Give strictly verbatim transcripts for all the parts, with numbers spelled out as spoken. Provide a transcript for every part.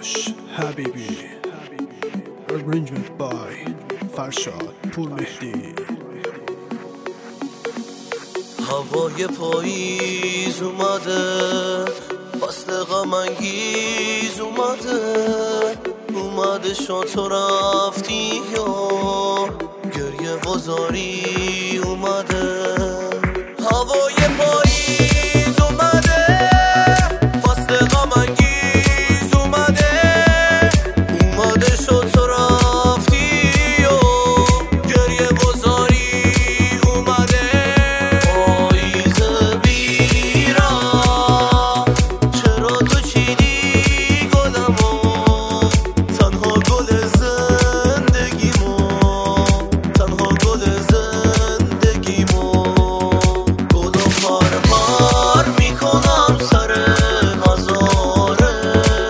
داداش حبیبی. Arrangement by فرشاد پور مهدی. هوای پاییز اومده، فصل غم انگیز اومده، اومده شد تو رفتی و گریه وزاری اومده. هوای پاییز اومده، فصل غم انگیز اومده، اومده شد تو رفتی و گریه وزاری اومده. پاییز بیرا چرا تو چیدی گلمو، تنها گل زندگیمو، تنها گل زندگیمو. گلو پار پار میکنم سر هزاره،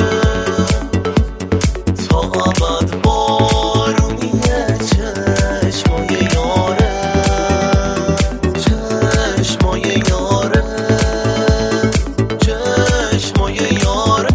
تا ابد بارونیه چشمای یاره، چشمای یاره، چشمای یاره.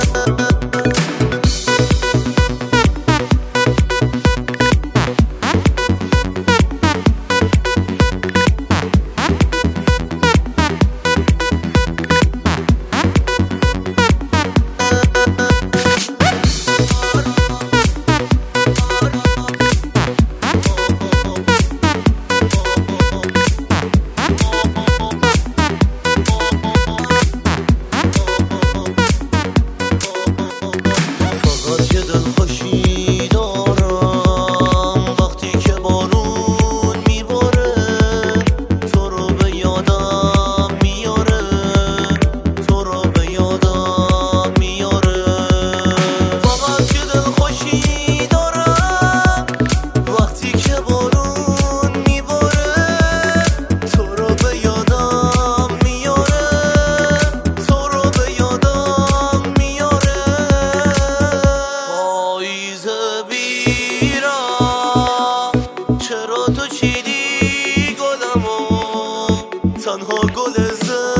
فقط یه دلخوشی دارم وقتی که بارون میباره، تو رو به یادم میاره، تو رو به یادم میاره. فقط یه دلخوشی دارم وقتی که بارون میباره، تو رو به یادم میاره، تو رو به یادم میاره. پاییز بیرا چرا تو چیدی گلمو، تنها گل زندگیمو،